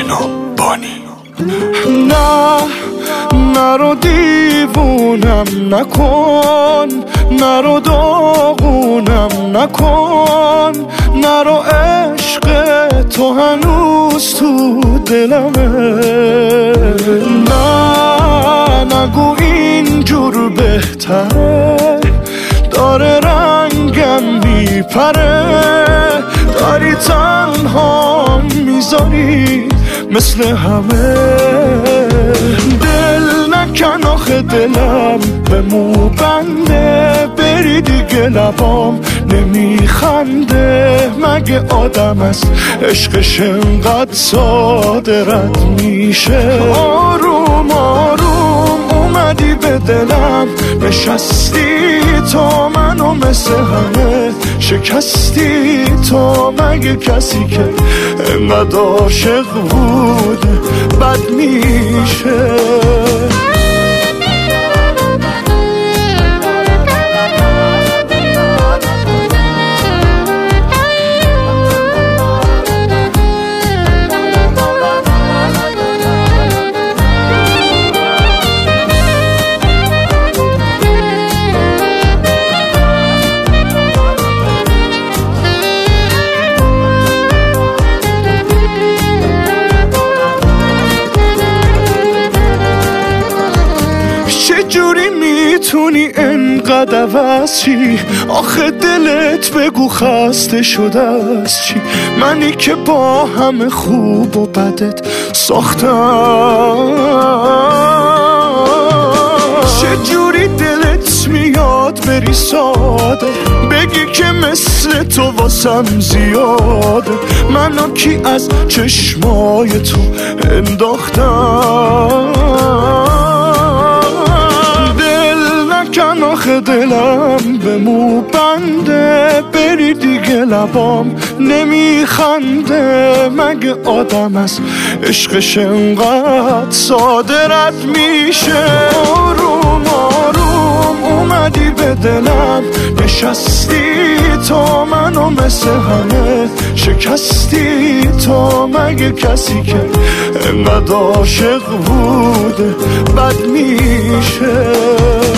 بانی. نه نرو دیوونم نکن، نرو داغونم نکن، نرو عشق تو هنوز تو دلمه. نه نگو اینجور بهتره، داره رنگم میپره، داری تنها میذاری مثل همه. دل نکن آخه دلم به مو بنده، بری دیگه لبام نمیخنده. مگه آدم است عشقش انقدر ساده رد میشه؟ آروم آروم اومدی به دلم نشستی، تا منو مثل همه شکستی. تو مگه کسی که انقدر عاشق بود بد میشه؟ چجوری میتونی انقدر عوض چی؟ آخه دلت بگو خسته شده از چی؟ منی که با همه خوب و بدت ساختم. چجوری دلت میاد بری ساده، بگی که مثل تو واسم زیاده. منو کی از چشمای تو انداختم؟ کن آخه دلم به مو بنده، بری دیگه لبام نمیخنده. مگه آدم است عشقش انقدر ساده رد میشه؟ آروم آروم اومدی به دلم نشستی، تا منو مثل همه شکستی. تو مگه کسی که انقدر عاشق بود بد میشه؟